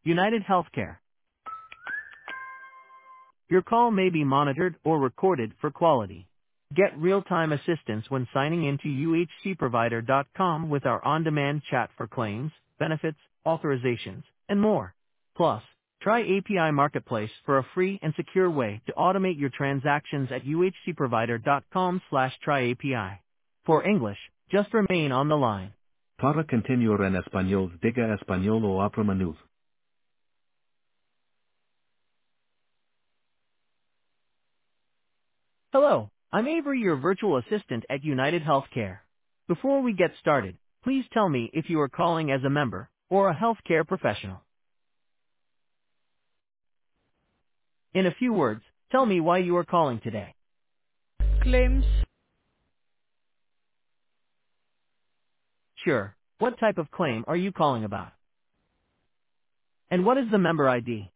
United Healthcare. Your call may be monitored or recorded for quality. Get real-time assistance when signing into uhcprovider.com with our on-demand chat for claims, benefits, authorizations, and more. Plus, try API Marketplace for a free and secure way to automate your transactions at uhcprovider.com/tryapi. For English, just remain on the line. Para continuar en español, diga español o oprima nueve. Hello, I'm Avery, your virtual assistant at United Healthcare. Before we get started, please tell me if you are calling as a member or a healthcare professional. In a few words, tell me why you are calling today. Claims. Sure, what type of claim are you calling about? And what is the member ID?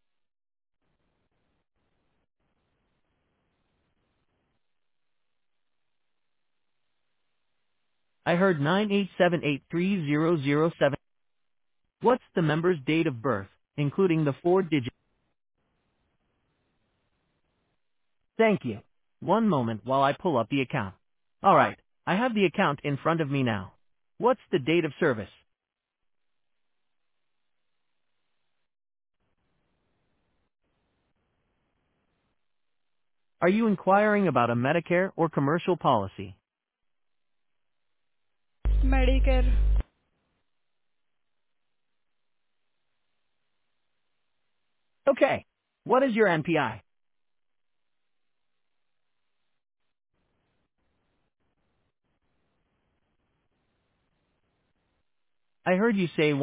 I heard 987830007. What's the member's date of birth, including the 4-digit? Thank you. One moment while I pull up the account. Alright, I have the account in front of me now. What's the date of service? Are you inquiring about a Medicare or commercial policy? Medicare. Okay. What is your NPI? I heard you say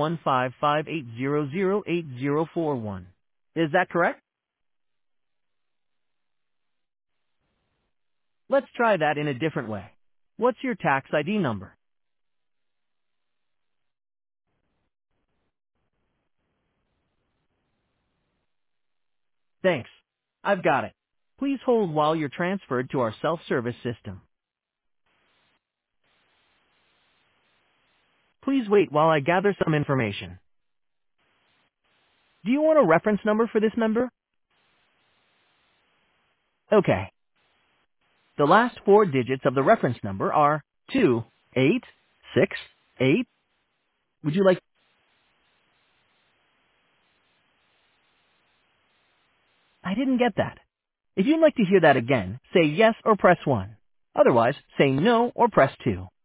155800841. Is that correct? Let's try that in a different way. What's your tax ID number? Thanks. I've got it. Please hold while you're transferred to our self-service system. Please wait while I gather some information. Do you want a reference number for this member? Okay. The last 4 digits of the reference number are 2868. Would you like... I didn't get that. If you'd like to hear that again, say yes or press 1. Otherwise, say no or press 2.